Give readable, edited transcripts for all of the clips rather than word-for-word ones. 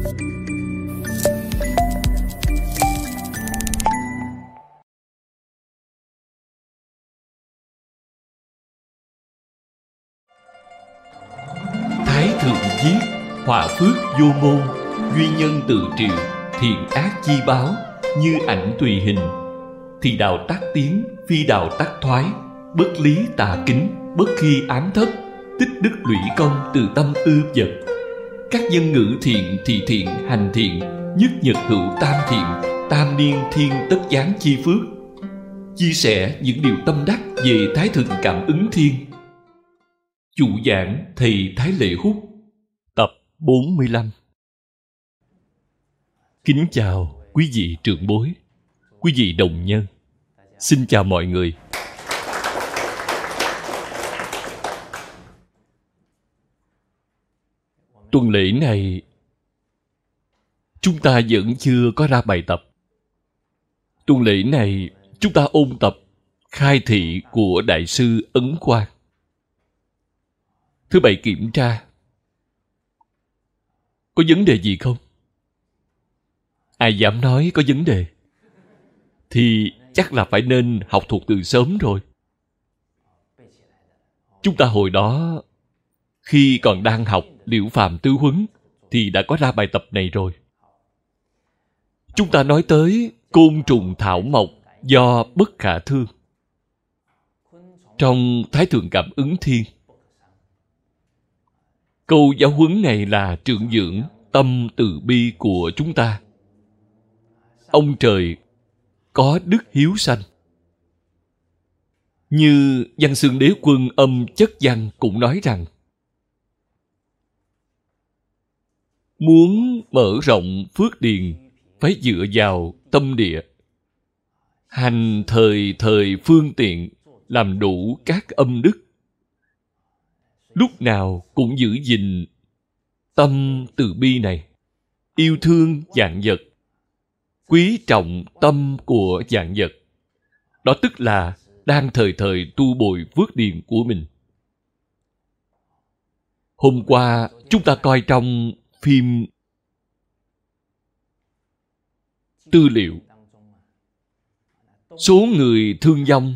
Thái thượng viết: họa phước vô môn, duy nhân tự triệu, thiện ác chi báo, như ảnh tùy hình. Thì đạo tác tiến, phi đạo tác thoái, bất lý tà kính, bất khi ám thất, tích đức lũy công từ tâm ư vật. Các dân ngữ thiện thì thiện hành thiện, nhất nhật hữu tam thiện, tam niên thiên tất giáng chi phước. Chia sẻ những điều tâm đắc về Thái thượng cảm ứng thiên. Chủ giảng thầy Thái Lệ Hút. Tập 45. Kính chào quý vị trưởng bối, quý vị đồng nhân. Xin chào mọi người. Tuần lễ này chúng ta vẫn chưa có ra bài tập. Tuần lễ này chúng ta ôn tập khai thị của Đại sư Ấn Quang. Thứ bảy kiểm tra. Có vấn đề gì không? Ai dám nói có vấn đề? Thì chắc là phải nên học thuộc từ sớm rồi. Chúng ta hồi đó khi còn đang học Liễu Phàm Tứ Huấn thì đã có ra bài tập này rồi. Chúng ta nói tới côn trùng thảo mộc do bất khả thương. Trong Thái thượng cảm ứng thiên, câu giáo huấn này là trưởng dưỡng tâm từ bi của chúng ta. Ông trời có đức hiếu sanh. Như Văn Xương Đế Quân Âm Chất Văn cũng nói rằng, muốn mở rộng phước điền phải dựa vào tâm địa. Hành thời thời phương tiện, làm đủ các âm đức. Lúc nào cũng giữ gìn tâm từ bi này, yêu thương vạn vật, quý trọng tâm của vạn vật. Đó tức là đang thời thời tu bồi phước điền của mình. Hôm qua chúng ta coi trong phim tư liệu, số người thương vong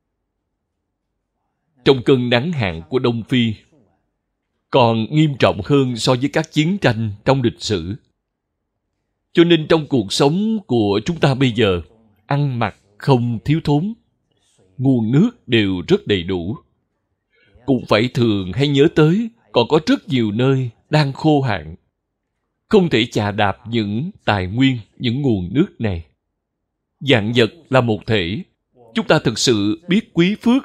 trong cơn nắng hạn của Đông Phi còn nghiêm trọng hơn so với các chiến tranh trong lịch sử. Cho nên trong cuộc sống của chúng ta bây giờ, ăn mặc không thiếu thốn, nguồn nước đều rất đầy đủ. Cũng phải thường hay nhớ tới còn có rất nhiều nơi đang khô hạn. Không thể chà đạp những tài nguyên, những nguồn nước này. Vạn vật là một thể. Chúng ta thực sự biết quý phước,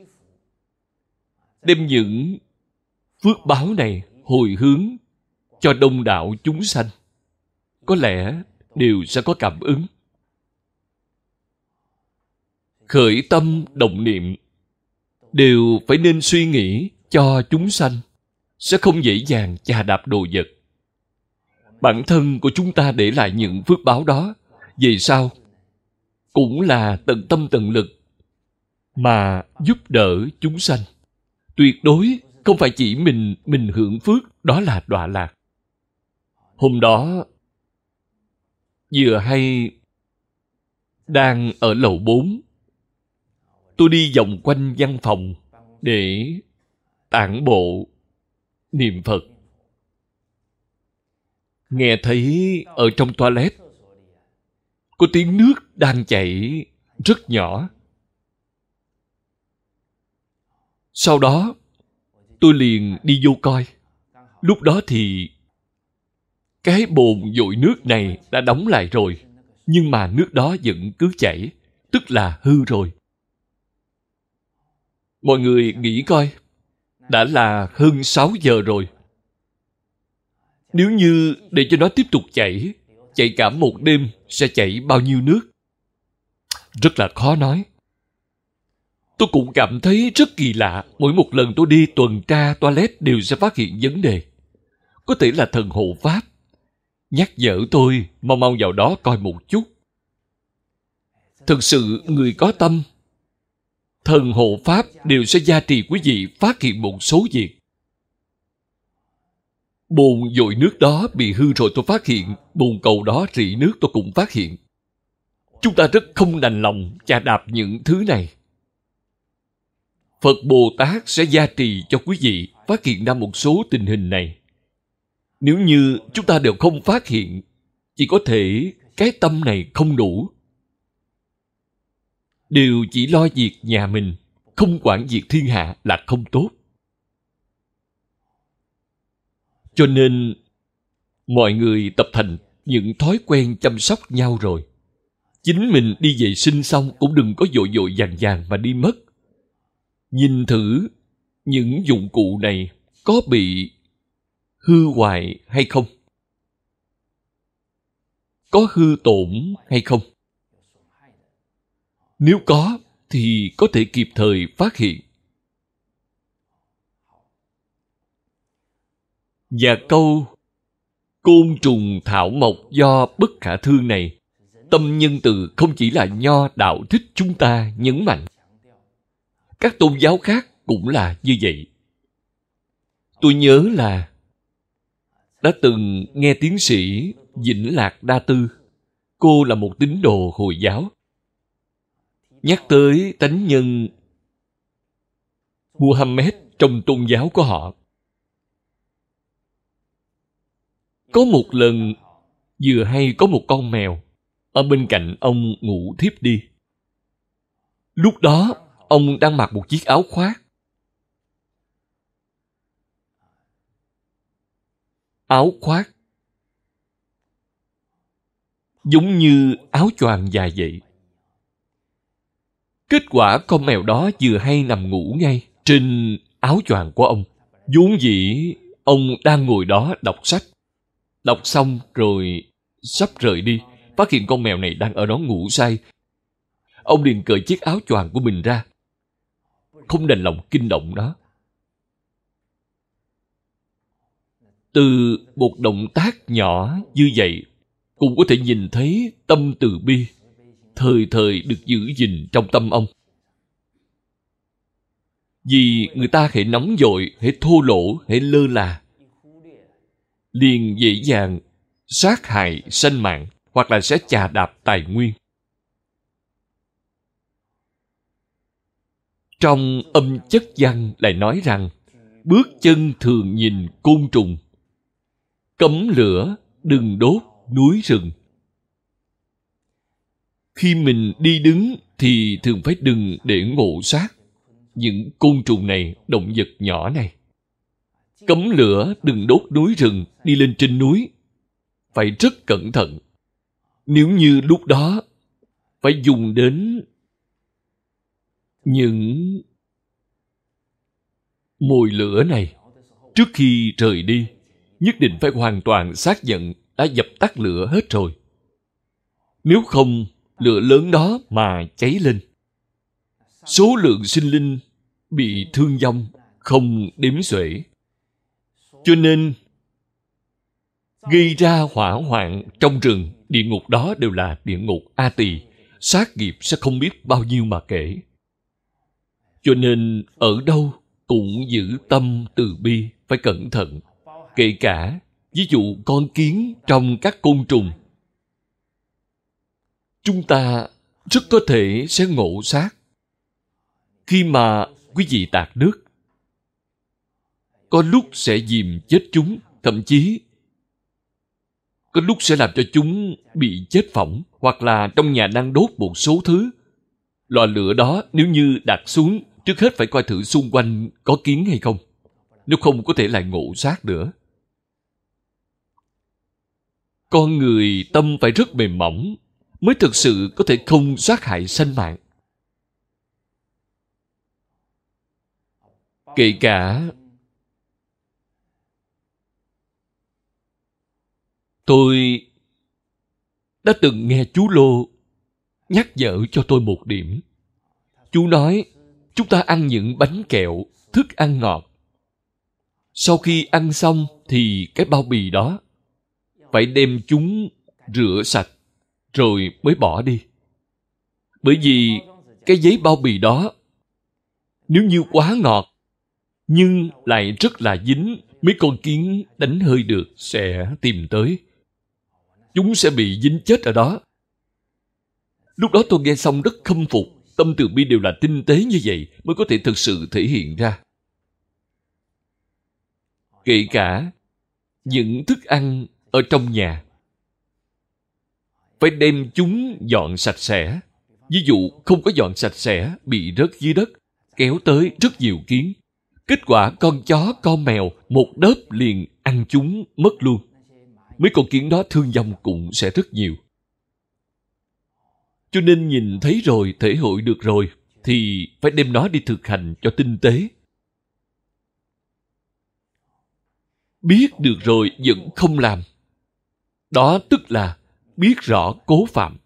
đem những phước báo này hồi hướng cho đông đảo chúng sanh, có lẽ đều sẽ có cảm ứng. Khởi tâm động niệm đều phải nên suy nghĩ cho chúng sanh, sẽ không dễ dàng chà đạp đồ vật. Bản thân của chúng ta để lại những phước báo đó, về sau cũng là tận tâm tận lực mà giúp đỡ chúng sanh. Tuyệt đối không phải chỉ mình hưởng phước, đó là đọa lạc. Hôm đó vừa hay đang ở lầu 4, tôi đi vòng quanh văn phòng để tản bộ niệm Phật. Nghe thấy ở trong toilet có tiếng nước đang chảy rất nhỏ. Sau đó tôi liền đi vô coi. Lúc đó thì cái bồn dội nước này đã đóng lại rồi, nhưng mà nước đó vẫn cứ chảy, tức là hư rồi. Mọi người nghĩ coi, đã là hơn 6 giờ rồi. Nếu như để cho nó tiếp tục chảy cả một đêm sẽ chảy bao nhiêu nước? Rất là khó nói. Tôi cũng cảm thấy rất kỳ lạ. Mỗi một lần tôi đi tuần tra toilet đều sẽ phát hiện vấn đề. Có thể là thần hộ pháp nhắc nhở tôi mau mau vào đó coi một chút. Thực sự người có tâm, thần hộ pháp đều sẽ gia trì quý vị phát hiện một số việc. Bồn dội nước đó bị hư rồi tôi phát hiện, bồn cầu đó rỉ nước tôi cũng phát hiện. Chúng ta rất không đành lòng chà đạp những thứ này. Phật Bồ Tát sẽ gia trì cho quý vị phát hiện ra một số tình hình này. Nếu như chúng ta đều không phát hiện, chỉ có thể cái tâm này không đủ. Đều chỉ lo việc nhà mình, không quản việc thiên hạ là không tốt. Cho nên, mọi người tập thành những thói quen chăm sóc nhau rồi. Chính mình đi vệ sinh xong cũng đừng có vội vội vàng vàng mà đi mất. Nhìn thử những dụng cụ này có bị hư hoại hay không? Có hư tổn hay không? Nếu có thì có thể kịp thời phát hiện. Và câu côn trùng thảo mộc do bất khả thương này, tâm nhân từ không chỉ là Nho đạo thích chúng ta nhấn mạnh. Các tôn giáo khác cũng là như vậy. Tôi nhớ là đã từng nghe tiến sĩ Vĩnh Lạc Đa Tư, cô là một tín đồ Hồi giáo, nhắc tới tánh nhân Muhammad trong tôn giáo của họ. Có một lần, vừa hay có một con mèo ở bên cạnh ông ngủ thiếp đi. Lúc đó, ông đang mặc một chiếc áo khoác. Áo khoác giống như áo choàng dài vậy. Kết quả con mèo đó vừa hay nằm ngủ ngay trên áo choàng của ông. Vốn dĩ ông đang ngồi đó đọc sách. Đọc xong rồi sắp rời đi, phát hiện con mèo này đang ở đó ngủ say. Ông liền cởi chiếc áo choàng của mình ra, không đành lòng kinh động nó. Từ một động tác nhỏ như vậy cũng có thể nhìn thấy tâm từ bi thời thời được giữ gìn trong tâm ông. Vì người ta hễ nóng vội, hễ thô lỗ, hễ lơ là, liền dễ dàng sát hại sanh mạng hoặc là sẽ chà đạp tài nguyên. Trong âm chất văn lại nói rằng bước chân thường nhìn côn trùng, cấm lửa đừng đốt núi rừng. Khi mình đi đứng thì thường phải đừng để ngộ sát những côn trùng này, động vật nhỏ này. Cấm lửa đừng đốt núi rừng, đi lên trên núi phải rất cẩn thận. Nếu như lúc đó phải dùng đến những mồi lửa này, trước khi rời đi nhất định phải hoàn toàn xác nhận đã dập tắt lửa hết rồi. Nếu không, lửa lớn đó mà cháy lên, số lượng sinh linh bị thương vong không đếm xuể. Cho nên gây ra hỏa hoạn trong rừng, địa ngục đó đều là địa ngục A Tỳ, sát nghiệp sẽ không biết bao nhiêu mà kể. Cho nên ở đâu cũng giữ tâm từ bi, phải cẩn thận. Kể cả ví dụ con kiến trong các côn trùng, chúng ta rất có thể sẽ ngộ sát. Khi mà quý vị tạt nước, có lúc sẽ dìm chết chúng, thậm chí có lúc sẽ làm cho chúng bị chết phỏng, hoặc là trong nhà đang đốt một số thứ. Lò lửa đó nếu như đặt xuống, trước hết phải coi thử xung quanh có kiến hay không. Nếu không có thể lại ngộ sát nữa. Con người tâm phải rất mềm mỏng mới thực sự có thể không sát hại sanh mạng. Kể cả tôi đã từng nghe chú Lô nhắc nhở cho tôi một điểm. Chú nói, chúng ta ăn những bánh kẹo, thức ăn ngọt. Sau khi ăn xong thì cái bao bì đó phải đem chúng rửa sạch rồi mới bỏ đi. Bởi vì cái giấy bao bì đó nếu như quá ngọt nhưng lại rất là dính mấy con kiến đánh hơi được sẽ tìm tới. Chúng sẽ bị dính chết ở đó. Lúc đó tôi nghe xong rất khâm phục. Tâm từ bi đều là tinh tế như vậy mới có thể thực sự thể hiện ra. Kể cả những thức ăn ở trong nhà, phải đem chúng dọn sạch sẽ. Ví dụ không có dọn sạch sẽ, bị rớt dưới đất, kéo tới rất nhiều kiến. Kết quả con chó, con mèo một đớp liền ăn chúng mất luôn. Mấy con kiến đó thương vong cũng sẽ rất nhiều. Cho nên nhìn thấy rồi, thể hội được rồi, thì phải đem nó đi thực hành cho tinh tế. Biết được rồi vẫn không làm. Đó tức là biết rõ cố phạm.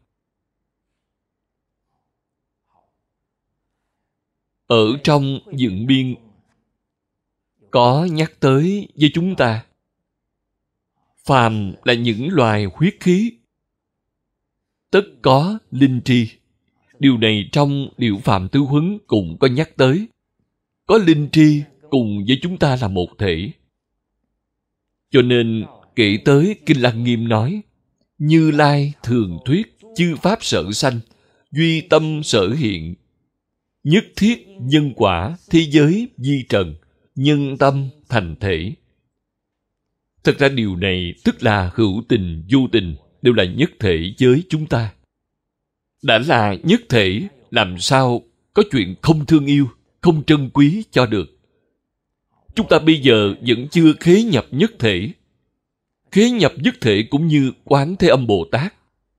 Ở trong Dựng Biên có nhắc tới với chúng ta, phàm là những loài huyết khí, tất có linh tri. Điều này trong Điệu Phạm Tứ Huấn cũng có nhắc tới. Có linh tri cùng với chúng ta là một thể. Cho nên kể tới Kinh Lăng Nghiêm nói, Như Lai thường thuyết chư pháp sở sanh, duy tâm sở hiện, nhất thiết nhân quả thế giới di trần, nhân tâm thành thể. Thật ra điều này tức là hữu tình vô tình đều là nhất thể với chúng ta. Đã là nhất thể, làm sao có chuyện không thương yêu, không trân quý cho được. Chúng ta bây giờ vẫn chưa khế nhập nhất thể. Khế nhập nhất thể cũng như Quán Thế Âm Bồ Tát.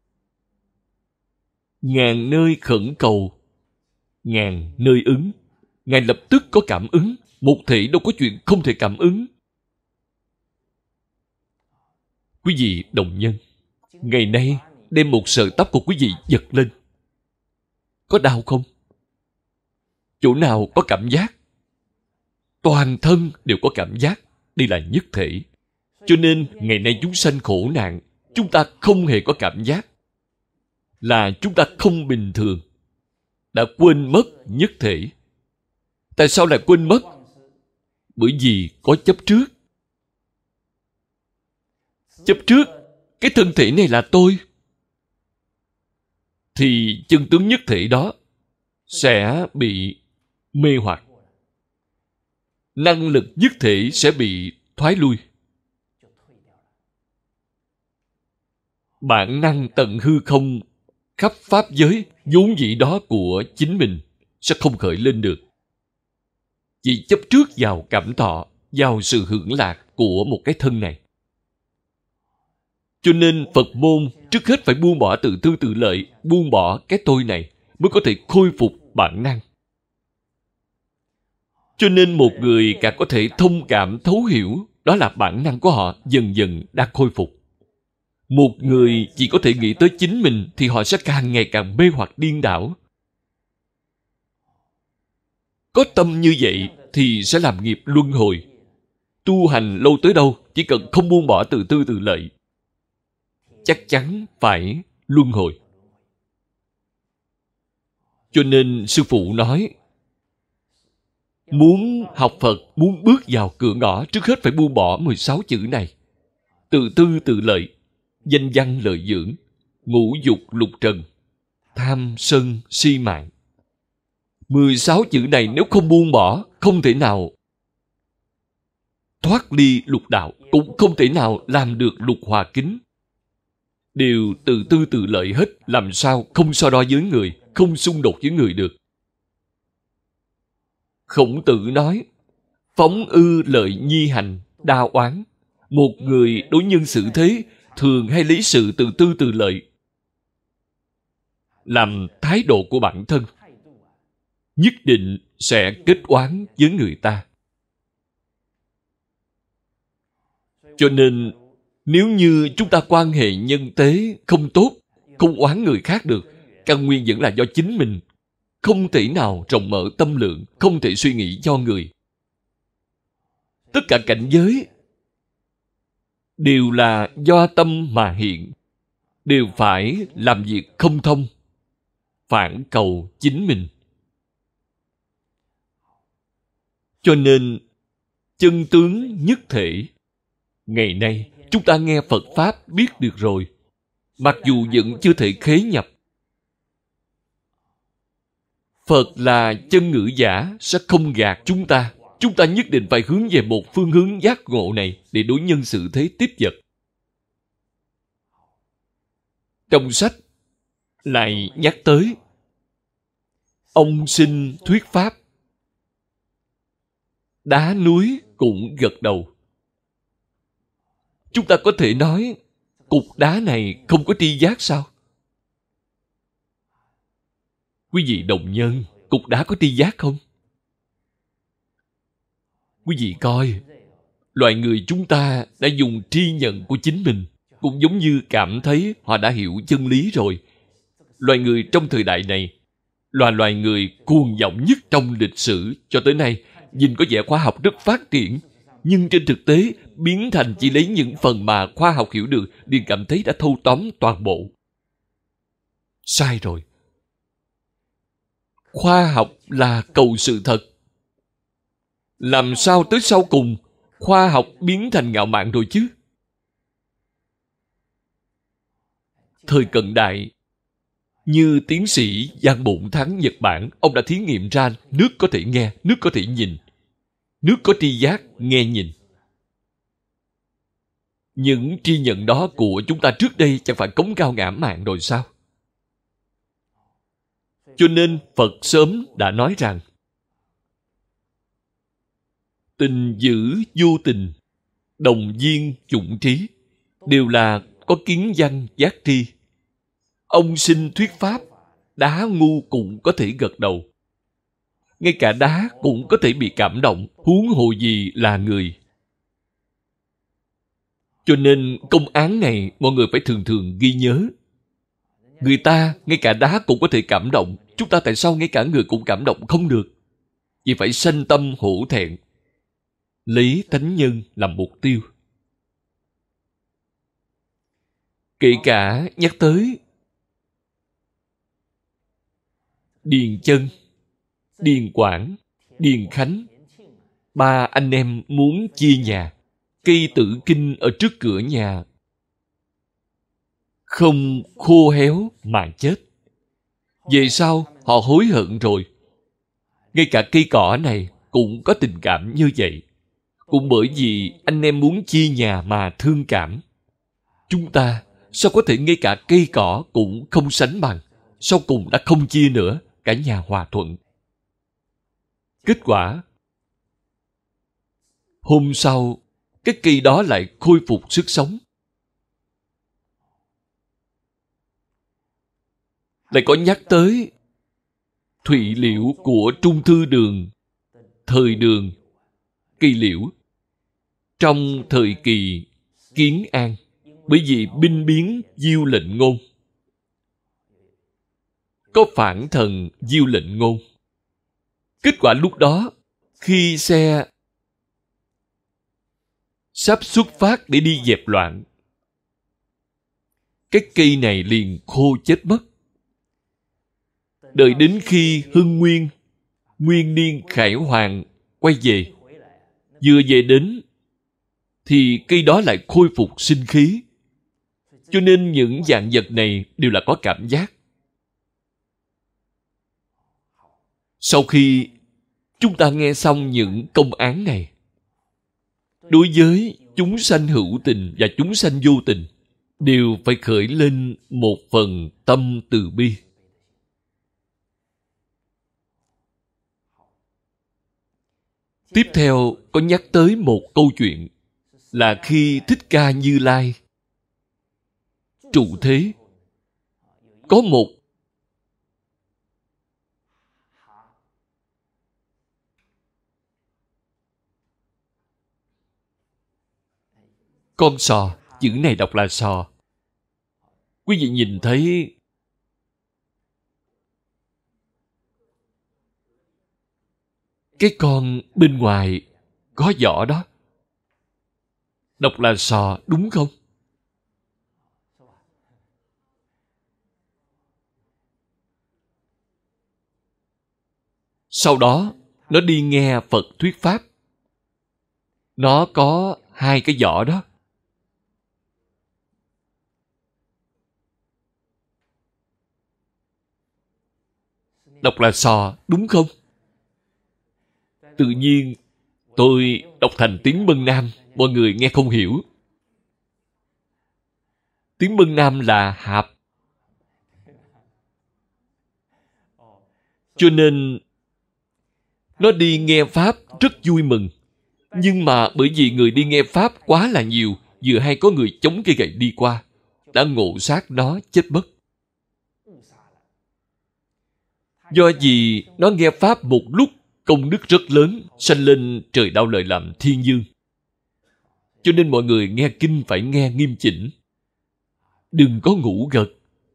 Ngàn nơi khẩn cầu, ngàn nơi ứng. Ngài lập tức có cảm ứng. Một thể đâu có chuyện không thể cảm ứng. Quý vị đồng nhân, ngày nay đem một sợi tóc của quý vị giật lên, có đau không? Chỗ nào có cảm giác? Toàn thân đều có cảm giác. Đây là nhất thể. Cho nên ngày nay chúng sanh khổ nạn, chúng ta không hề có cảm giác, là chúng ta không bình thường, đã quên mất nhất thể. Tại sao lại quên mất? Bởi vì có chấp trước. Chấp trước cái thân thể này là tôi, thì chân tướng nhất thể đó sẽ bị mê hoặc. Năng lực nhất thể sẽ bị thoái lui. Bản năng tận hư không khắp pháp giới vốn dĩ đó của chính mình sẽ không khởi lên được. Chỉ chấp trước vào cảm thọ, vào sự hưởng lạc của một cái thân này. Cho nên Phật môn trước hết phải buông bỏ tự tư tự lợi, buông bỏ cái tôi này mới có thể khôi phục bản năng. Cho nên một người càng có thể thông cảm thấu hiểu, đó là bản năng của họ dần dần đang khôi phục. Một người chỉ có thể nghĩ tới chính mình thì họ sẽ càng ngày càng mê hoặc điên đảo. Có tâm như vậy thì sẽ làm nghiệp luân hồi. Tu hành lâu tới đâu, chỉ cần không buông bỏ tự tư tự lợi, chắc chắn phải luân hồi. Cho nên sư phụ nói, muốn học Phật, muốn bước vào cửa ngõ, trước hết phải buông bỏ 16 chữ này. Tự tư tự lợi, danh văn lợi dưỡng, ngũ dục lục trần, tham sân si mạng. 16 chữ này nếu không buông bỏ, không thể nào thoát ly lục đạo, cũng không thể nào làm được lục hòa kính. Đều tự tư tự lợi hết, làm sao không so đo với người, không xung đột với người được. Khổng Tử nói, phóng ư lợi nhi hành, đa oán. Một người đối nhân xử thế thường hay lấy sự tự tư tự lợi làm thái độ của bản thân, nhất định sẽ kết oán với người ta. Cho nên nếu như chúng ta quan hệ nhân tế không tốt, không oán người khác được, căn nguyên vẫn là do chính mình không thể nào rộng mở tâm lượng, không thể suy nghĩ cho người. Tất cả cảnh giới đều là do tâm mà hiện, đều phải làm việc không thông, phản cầu chính mình. Cho nên chân tướng nhất thể. Ngày nay, chúng ta nghe Phật Pháp biết được rồi. Mặc dù vẫn chưa thể khế nhập. Phật là chân ngữ giả, sẽ không gạt chúng ta. Chúng ta nhất định phải hướng về một phương hướng giác ngộ này để đối nhân xử thế tiếp vật. Trong sách lại nhắc tới ông sinh thuyết pháp, đá núi cũng gật đầu. Chúng ta có thể nói cục đá này không có tri giác sao? Quý vị đồng nhân, cục đá có tri giác không? Quý vị coi, loài người chúng ta đã dùng tri nhận của chính mình, cũng giống như cảm thấy họ đã hiểu chân lý rồi. Loài người trong thời đại này là loài người cuồng vọng nhất trong lịch sử cho tới nay. Nhìn có vẻ khoa học rất phát triển, nhưng trên thực tế biến thành chỉ lấy những phần mà khoa học hiểu được liền cảm thấy đã thâu tóm toàn bộ. Sai rồi. Khoa học là cầu sự thật. Làm sao tới sau cùng khoa học biến thành ngạo mạn rồi chứ? Thời cận đại, như tiến sĩ Giang Bộn Thắng Nhật Bản, ông đã thí nghiệm ra nước có thể nghe, nước có thể nhìn. Nước có tri giác, nghe nhìn. Những tri nhận đó của chúng ta trước đây chẳng phải cống cao ngã mạn rồi sao? Cho nên Phật sớm đã nói rằng tình giữ vô tình, đồng viên chủng trí, đều là có kiến văn giác tri. Ông sinh thuyết pháp, đá ngu cũng có thể gật đầu. Ngay cả đá cũng có thể bị cảm động, huống hồ gì là người. Cho nên công án này mọi người phải thường thường ghi nhớ. Người ta, ngay cả đá cũng có thể cảm động. Chúng ta tại sao ngay cả người cũng cảm động không được? Vì phải sanh tâm hổ thẹn, lấy tánh nhân làm mục tiêu. Kể cả nhắc tới Điền Chân, Điền Quảng, Điền Khánh, ba anh em muốn chia nhà. Cây tử kinh ở trước cửa nhà không khô héo mà chết. Về sau họ hối hận rồi. Ngay cả cây cỏ này cũng có tình cảm như vậy. Cũng bởi vì anh em muốn chia nhà mà thương cảm. Chúng ta sao có thể ngay cả cây cỏ cũng không sánh bằng? Sau cùng đã không chia nữa, cả nhà hòa thuận. Kết quả, hôm sau, cái cây đó lại khôi phục sức sống. Lại có nhắc tới thụy liễu của Trung Thư Đường, thời Đường, cây liễu. Trong thời kỳ Kiến An, bởi vì binh biến Diêu Lệnh Ngôn, có phản thần Diêu Lệnh Ngôn. Kết quả lúc đó, khi xe sắp xuất phát để đi dẹp loạn, cái cây này liền khô chết mất. Đợi đến khi Hưng Nguyên, Nguyên Niên Khải Hoàng quay về, vừa về đến thì cây đó lại khôi phục sinh khí. Cho nên những dạng vật này đều là có cảm giác. Sau khi chúng ta nghe xong những công án này, đối với chúng sanh hữu tình và chúng sanh vô tình đều phải khởi lên một phần tâm từ bi. Tiếp theo có nhắc tới một câu chuyện là khi Thích Ca Như Lai trụ thế, có một con sò, chữ này đọc là sò. Quý vị nhìn thấy cái con bên ngoài có vỏ đó, đọc là sò đúng không? Sau đó nó đi nghe Phật thuyết pháp. Nó có hai cái vỏ đó. Đọc là sò, đúng không? Tự nhiên tôi đọc thành tiếng Mân Nam, mọi người nghe không hiểu. Tiếng Mân Nam là hạp. Cho nên nó đi nghe Pháp rất vui mừng. Nhưng mà bởi vì người đi nghe Pháp quá là nhiều, vừa hay có người chống cây gậy đi qua, đã ngộ sát nó chết mất. Do vì nó nghe Pháp một lúc, công đức rất lớn, sanh lên trời Đau Lợi làm thiên dương. Cho nên mọi người nghe kinh phải nghe nghiêm chỉnh. Đừng có ngủ gật.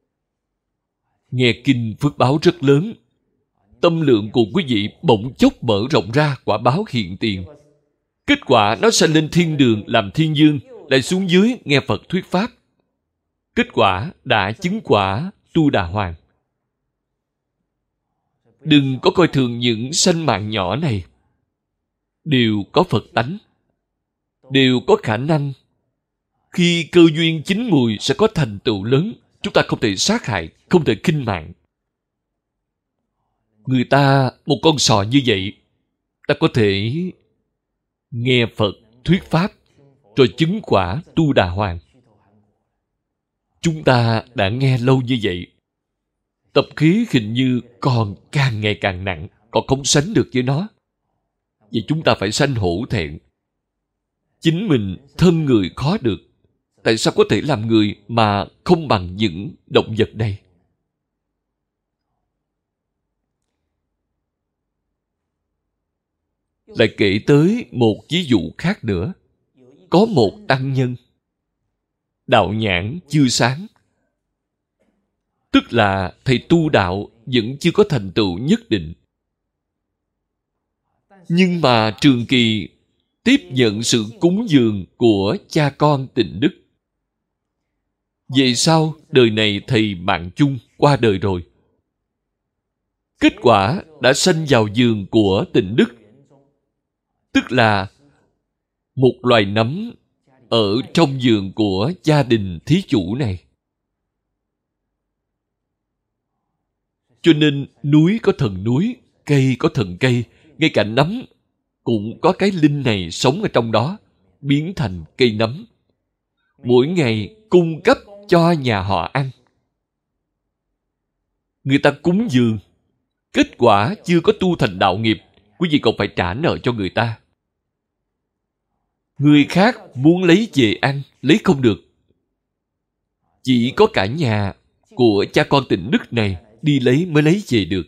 Nghe kinh phước báo rất lớn. Tâm lượng của quý vị bỗng chốc mở rộng ra, quả báo hiện tiền. Kết quả nó sanh lên thiên đường làm thiên dương, lại xuống dưới nghe Phật thuyết Pháp. Kết quả đã chứng quả Tu Đà Hoàng. Đừng có coi thường những sanh mạng nhỏ này. Đều có Phật tánh. Đều có khả năng. Khi cơ duyên chín mùi sẽ có thành tựu lớn. Chúng ta không thể sát hại, không thể khinh mạng. Người ta, một con sò như vậy, ta có thể nghe Phật thuyết Pháp, rồi chứng quả Tu Đà Hoàng. Chúng ta đã nghe lâu như vậy, tập khí hình như còn càng ngày càng nặng, còn không sánh được với nó. Vậy chúng ta phải sanh hổ thẹn. Chính mình thân người khó được. Tại sao có thể làm người mà không bằng những động vật này? Lại kể tới một ví dụ khác nữa. Có một tăng nhân, đạo nhãn chưa sáng. Tức là thầy tu đạo vẫn chưa có thành tựu nhất định. Nhưng mà trường kỳ tiếp nhận sự cúng dường của cha con tịnh đức. Về sau, đời này thầy mạng chung qua đời rồi. Kết quả đã sanh vào giường của tịnh đức. Tức là một loài nấm ở trong giường của gia đình thí chủ này. Cho nên núi có thần núi, cây có thần cây, ngay cả nấm cũng có cái linh này sống ở trong đó, biến thành cây nấm. Mỗi ngày cung cấp cho nhà họ ăn. Người ta cúng dường, kết quả chưa có tu thành đạo nghiệp, quý vị còn phải trả nợ cho người ta. Người khác muốn lấy về ăn, lấy không được. Chỉ có cả nhà của cha con tịnh đức này đi lấy mới lấy về được.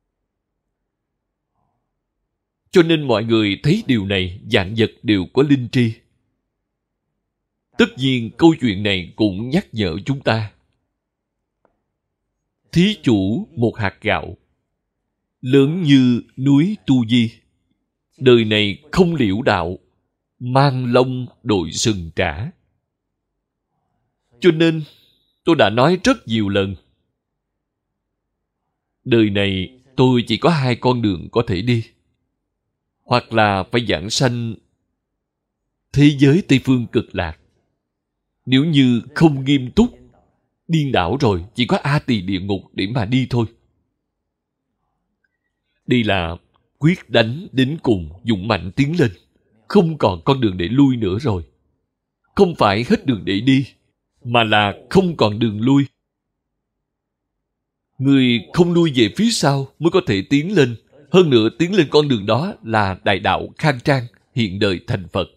Cho nên mọi người thấy điều này, vạn vật đều có linh tri. Tất nhiên câu chuyện này cũng nhắc nhở chúng ta. Thí chủ một hạt gạo, lớn như núi Tu Di, đời này không liễu đạo, mang lông đội sừng trả. Cho nên tôi đã nói rất nhiều lần, đời này tôi chỉ có hai con đường có thể đi. Hoặc là phải giảng sanh thế giới Tây Phương Cực Lạc. Nếu như không nghiêm túc, điên đảo rồi, chỉ có A Tỳ địa ngục để mà đi thôi. Đây là quyết đánh đến cùng, dũng mạnh tiến lên. Không còn con đường để lui nữa rồi. Không phải hết đường để đi, mà là không còn đường lui. Người không lui về phía sau mới có thể tiến lên. Hơn nữa tiến lên con đường đó là đại đạo khang trang, hiện đời thành Phật.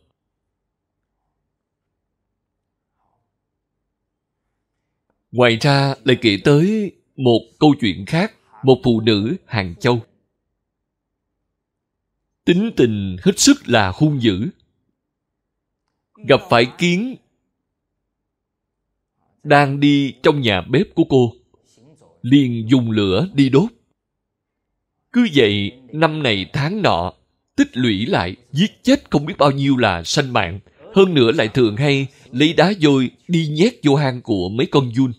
Ngoài ra lại kể tới một câu chuyện khác. Một phụ nữ Hàng Châu, tính tình hết sức là hung dữ. Gặp phải kiến đang đi trong nhà bếp của cô, liền dùng lửa đi đốt. Cứ vậy năm này tháng nọ, tích lũy lại, giết chết không biết bao nhiêu là sanh mạng. Hơn nữa lại thường hay lấy đá vôi đi nhét vô hang của mấy con giun.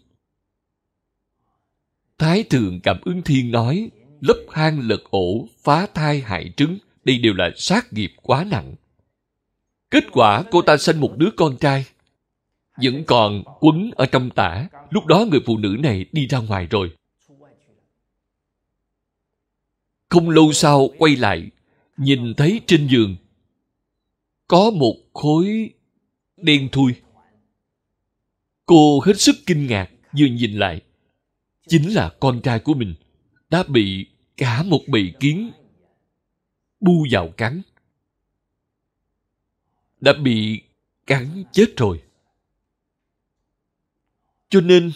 Thái thượng Cảm Ứng Thiên nói, lấp hang lật ổ, phá thai hại trứng, đây đều là sát nghiệp quá nặng. Kết quả cô ta sanh một đứa con trai, vẫn còn quấn ở trong tã. Lúc đó người phụ nữ này đi ra ngoài rồi. Không lâu sau quay lại, nhìn thấy trên giường có một khối đen thui. Cô hết sức kinh ngạc, vừa nhìn lại, chính là con trai của mình đã bị cả một bầy kiến bu vào cắn. Đã bị cắn chết rồi. Cho nên,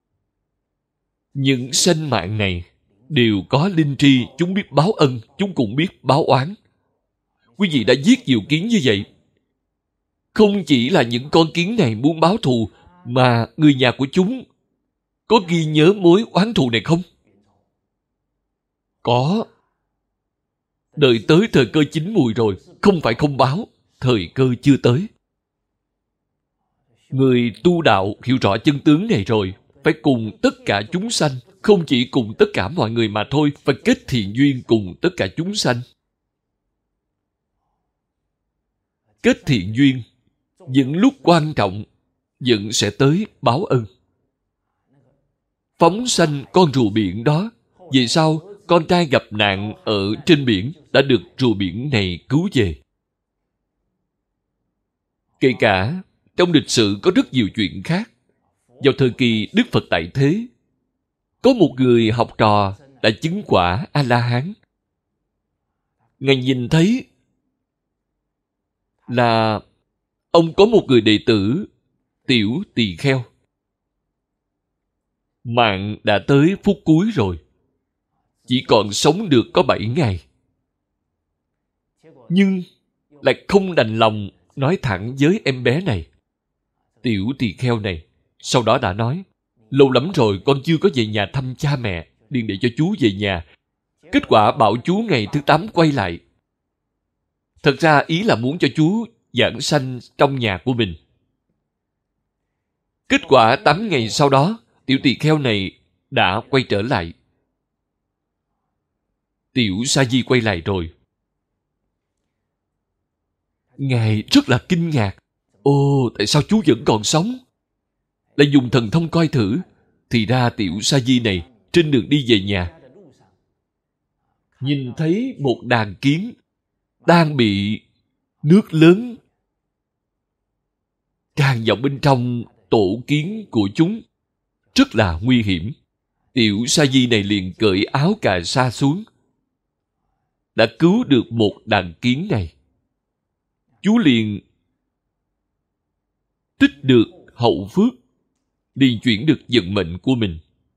những sanh mạng này đều có linh tri, chúng biết báo ân, chúng cũng biết báo oán. Quý vị đã giết nhiều kiến như vậy. Không chỉ là những con kiến này muốn báo thù, mà người nhà của chúng có ghi nhớ mối oán thù này không? Có. Đợi tới thời cơ chín mùi rồi, không phải không báo, thời cơ chưa tới. Người tu đạo hiểu rõ chân tướng này rồi, phải cùng tất cả chúng sanh, không chỉ cùng tất cả mọi người mà thôi, phải kết thiện duyên cùng tất cả chúng sanh. Kết thiện duyên, những lúc quan trọng, vẫn sẽ tới báo ân. Phóng sanh con rùa biển đó, về sau con trai gặp nạn ở trên biển, đã được rùa biển này cứu về. Kể cả trong lịch sử có rất nhiều chuyện khác. Vào thời kỳ Đức Phật tại thế, có một người học trò đã chứng quả A-la-hán. Ngài nhìn thấy là ông có một người đệ tử Tiểu Tỳ Kheo. Mạng đã tới phút cuối rồi, chỉ còn sống được có 7 ngày. Nhưng lại không đành lòng nói thẳng với em bé này. Tiểu Tỳ Kheo này sau đó đã nói, lâu lắm rồi con chưa có về nhà thăm cha mẹ, liền để cho chú về nhà. Kết quả bảo chú ngày thứ 8 quay lại. Thật ra ý là muốn cho chú giảng sanh trong nhà của mình. Kết quả 8 ngày sau đó, Tiểu Tỳ Kheo này đã quay trở lại. Tiểu Sa Di quay lại rồi. Ngài rất là kinh ngạc. Ồ, tại sao chú vẫn còn sống? Lại dùng thần thông coi thử. Thì ra Tiểu Sa Di này trên đường đi về nhà, nhìn thấy một đàn kiến đang bị nước lớn tràn vào bên trong tổ kiến của chúng, rất là nguy hiểm. Tiểu Sa Di này liền cởi áo cà sa xuống, đã cứu được một đàn kiến này. Chú liền tích được hậu phước, liền chuyển được vận mệnh của mình.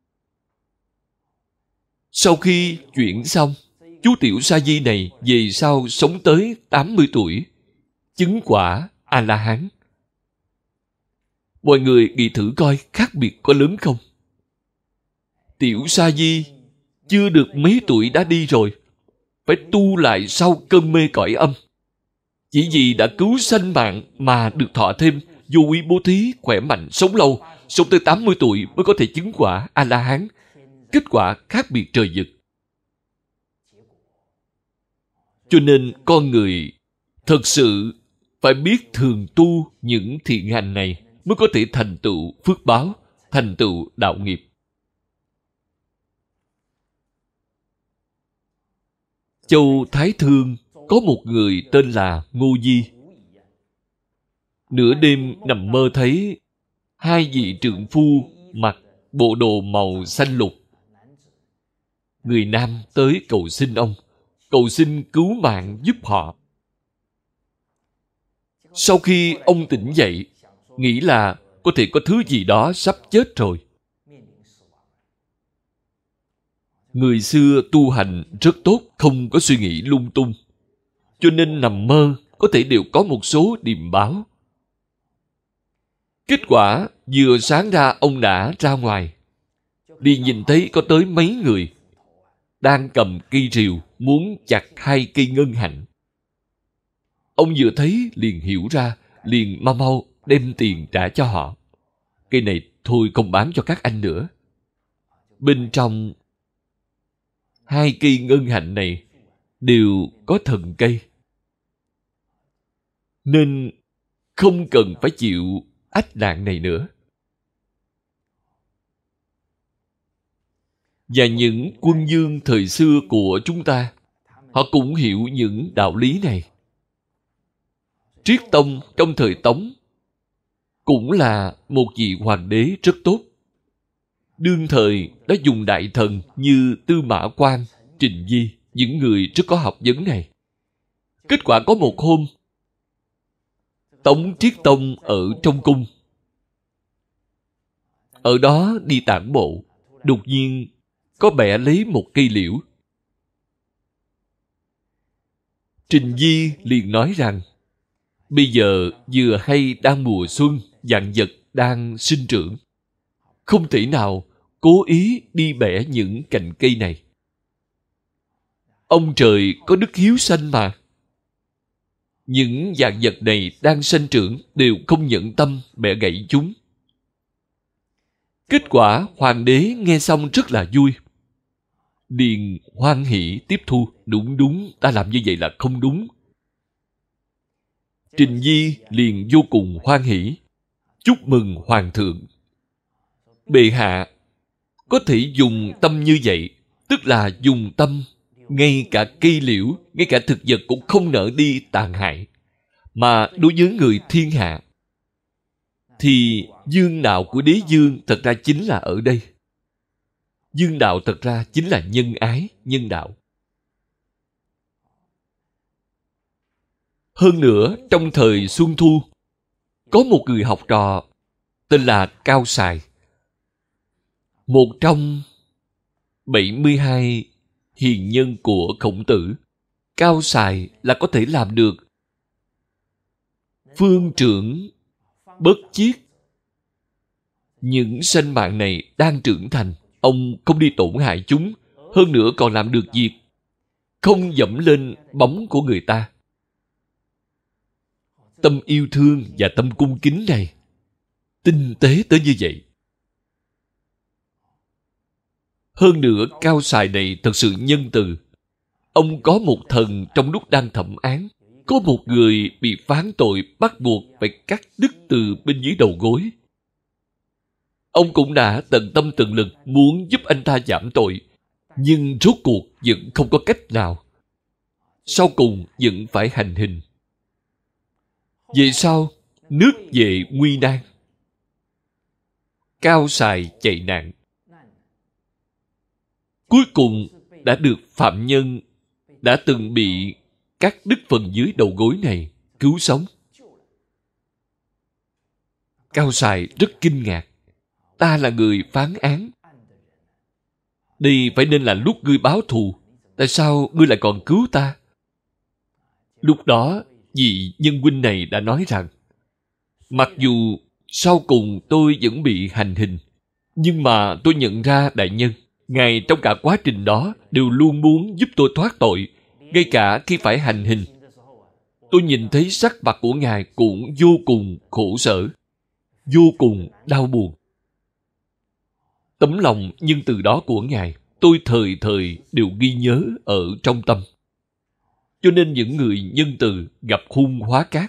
Sau khi chuyển xong, chú Tiểu Sa Di này về sau sống tới 80 tuổi, chứng quả A-la-hán. Mọi người nghĩ thử coi khác biệt có lớn không? Tiểu Sa Di chưa được mấy tuổi đã đi rồi, phải tu lại sau cơn mê cõi âm. Chỉ vì đã cứu sanh mạng mà được thọ thêm, vô quý bố thí, khỏe mạnh, sống lâu, sống tới 80 tuổi mới có thể chứng quả A-la-hán. Kết quả khác biệt trời vực. Cho nên con người thật sự phải biết thường tu những thiện hành này mới có thể thành tựu phước báo, thành tựu đạo nghiệp. Châu Thái Thương có một người tên là Ngô Di. Nửa đêm nằm mơ thấy hai vị trượng phu mặc bộ đồ màu xanh lục. Người nam tới cầu xin ông, cầu xin cứu mạng giúp họ. Sau khi ông tỉnh dậy, nghĩ là có thể có thứ gì đó sắp chết rồi. Người xưa tu hành rất tốt, không có suy nghĩ lung tung, cho nên nằm mơ có thể đều có một số điềm báo. Kết quả vừa sáng ra ông đã ra ngoài, đi nhìn thấy có tới mấy người đang cầm cây rìu muốn chặt hai cây ngân hạnh. Ông vừa thấy liền hiểu ra, liền mau mau đem tiền trả cho họ. Cây này thôi không bán cho các anh nữa. Bên trong hai cây ngân hạnh này đều có thần cây. nên không cần phải chịu ách nạn này nữa. Và những quân vương thời xưa của chúng ta, họ cũng hiểu những đạo lý này. Triết Tông trong thời Tống cũng là một vị hoàng đế rất tốt. Đương thời đã dùng đại thần như Tư Mã Quan, Trình Di, những người rất có học vấn này. Kết quả có một hôm, Tống Triết Tông ở trong cung. Ở đó đi tản bộ, đột nhiên có bẻ lấy một cây liễu. Trình Di liền nói rằng, bây giờ vừa hay đang mùa xuân, vạn vật đang sinh trưởng. Không thể nào cố ý đi bẻ những cành cây này. Ông trời có đức hiếu sanh mà. Những vạn vật này đang sinh trưởng đều không nhận tâm bẻ gãy chúng. Kết quả hoàng đế nghe xong rất là vui. Liền hoan hỷ tiếp thu. Đúng, ta làm như vậy là không đúng. Trình Di liền vô cùng hoan hỷ, chúc mừng hoàng thượng. Bệ hạ có thể dùng tâm như vậy, tức là dùng tâm ngay cả cây liễu, ngay cả thực vật cũng không nỡ đi tàn hại. Mà đối với người thiên hạ thì dương đạo của đế dương thật ra chính là ở đây. Dương đạo thật ra chính là nhân ái, nhân đạo. Hơn nữa, trong thời Xuân Thu, có một người học trò tên là Cao Sài. Một trong 72 hiền nhân của Khổng Tử. Cao Sài là có thể làm được phương trưởng bất chiết. Những sinh mạng này đang trưởng thành, ông không đi tổn hại chúng, hơn nữa còn làm được việc không dẫm lên bóng của người ta. Tâm yêu thương và tâm cung kính này tinh tế tới như vậy. Hơn nữa, Cao Sài này thật sự nhân từ. Ông có một thần trong lúc đang thẩm án, có một người bị phán tội bắt buộc phải cắt đứt từ bên dưới đầu gối. Ông cũng đã tận tâm tận lực muốn giúp anh ta giảm tội, nhưng rốt cuộc vẫn không có cách nào. Sau cùng vẫn phải hành hình. Về sau, nước về nguy nan. Cao Sài chạy nạn. Cuối cùng đã được phạm nhân đã từng bị cắt đứt phần dưới đầu gối này cứu sống. Cao Sài rất kinh ngạc. Ta là người phán án. Đây phải nên là lúc ngươi báo thù. Tại sao ngươi lại còn cứu ta? Lúc đó, vị nhân huynh này đã nói rằng, mặc dù sau cùng tôi vẫn bị hành hình, nhưng mà tôi nhận ra đại nhân, Ngài trong cả quá trình đó đều luôn muốn giúp tôi thoát tội. Ngay cả khi phải hành hình, tôi nhìn thấy sắc mặt của Ngài cũng vô cùng khổ sở, vô cùng đau buồn. Tấm lòng nhân từ đó của Ngài, tôi thời thời đều ghi nhớ ở trong tâm. Cho nên những người nhân từ gặp hung hóa cát.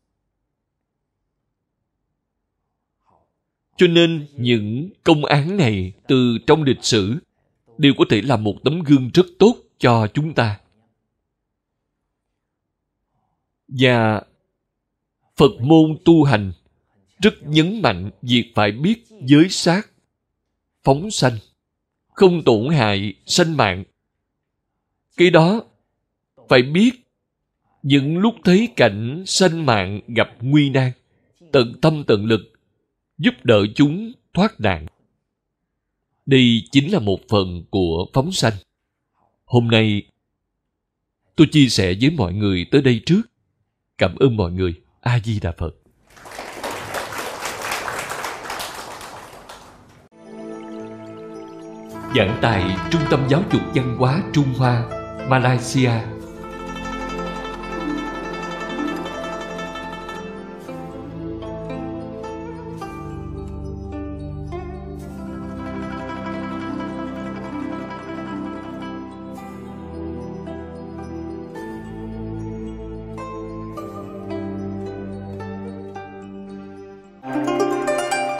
Cho nên những công án này từ trong lịch sử đều có thể là một tấm gương rất tốt cho chúng ta. Và Phật môn tu hành rất nhấn mạnh việc phải biết giới sát, phóng sanh, không tổn hại sanh mạng. Cái đó phải biết những lúc thấy cảnh sanh mạng gặp nguy nan, tận tâm tận lực giúp đỡ chúng thoát nạn. Đây chính là một phần của phóng sanh. Hôm nay tôi chia sẻ với mọi người tới đây trước. Cảm ơn mọi người. A Di Đà Phật. Giảng tại Trung tâm Giáo dục Văn hóa Trung Hoa, Malaysia.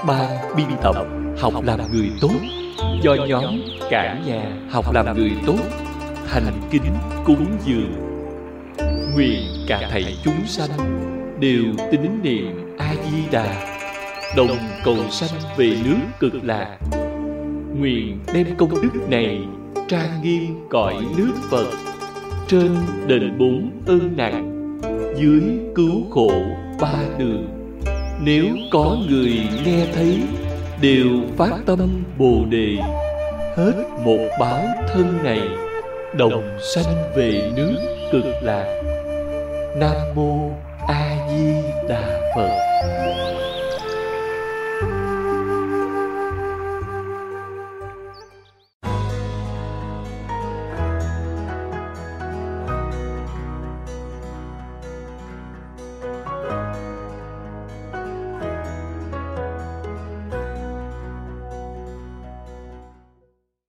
ban biên tập học làm người tốt, do nhóm Cả Nhà Học Làm Người Tốt thành kính cúng dường. Nguyện cả thảy chúng sanh đều tín niệm A Di Đà, đồng cầu sanh về nước Cực Lạc. Nguyện đem công đức này trang nghiêm cõi nước Phật, trên đền bốn ơn nặng, dưới cứu khổ ba đường. Nếu có người nghe thấy, đều phát tâm Bồ Đề, hết một báo thân này, đồng sanh về nước Cực Lạc. Nam Mô A Di Đà Phật.